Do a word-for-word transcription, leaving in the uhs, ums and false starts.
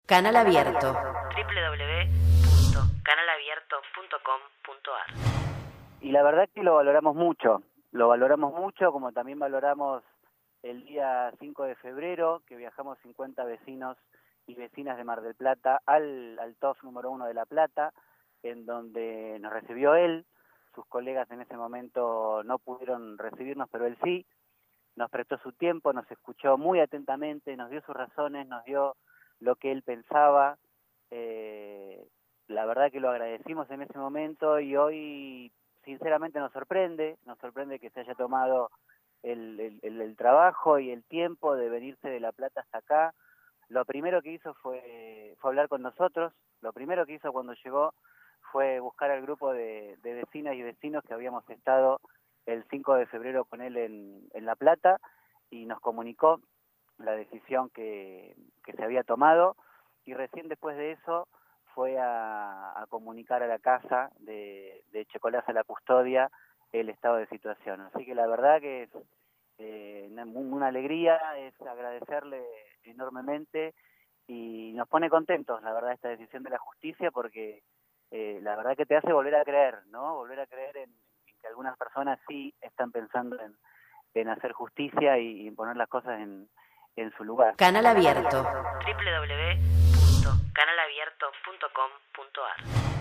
Canal Abierto. doble u doble u doble u punto canal abierto punto com punto a r. Y la verdad que lo valoramos mucho, lo valoramos mucho, como también valoramos el día cinco de febrero, que viajamos cincuenta vecinos y vecinas de Mar del Plata al, al T O F número uno de La Plata, en donde nos recibió él. Sus colegas en ese momento no pudieron recibirnos, pero él sí. Nos prestó su tiempo, nos escuchó muy atentamente, nos dio sus razones, nos dio lo que él pensaba. Eh, la verdad que lo agradecimos en ese momento y hoy sinceramente nos sorprende, nos sorprende que se haya tomado el, el, el, el trabajo y el tiempo de venirse de La Plata hasta acá. Lo primero que hizo fue, fue hablar con nosotros, lo primero que hizo cuando llegó fue buscar al grupo de, de vecinas y vecinos que habíamos estado el cinco de febrero con él en, en La Plata y nos comunicó la decisión que, que se había tomado y recién después de eso fue a, a comunicar a la casa de, de Checolaza La Custodia el estado de situación. Así que la verdad que es eh, una, una alegría, es agradecerle enormemente y nos pone contentos, la verdad, esta decisión de la justicia porque eh, la verdad que te hace volver a creer, ¿no? Volver a creer en, en que algunas personas sí están pensando en, en hacer justicia y, y poner las cosas en, en su lugar. Canal Abierto. doble u doble u doble u punto canal abierto punto com punto a r.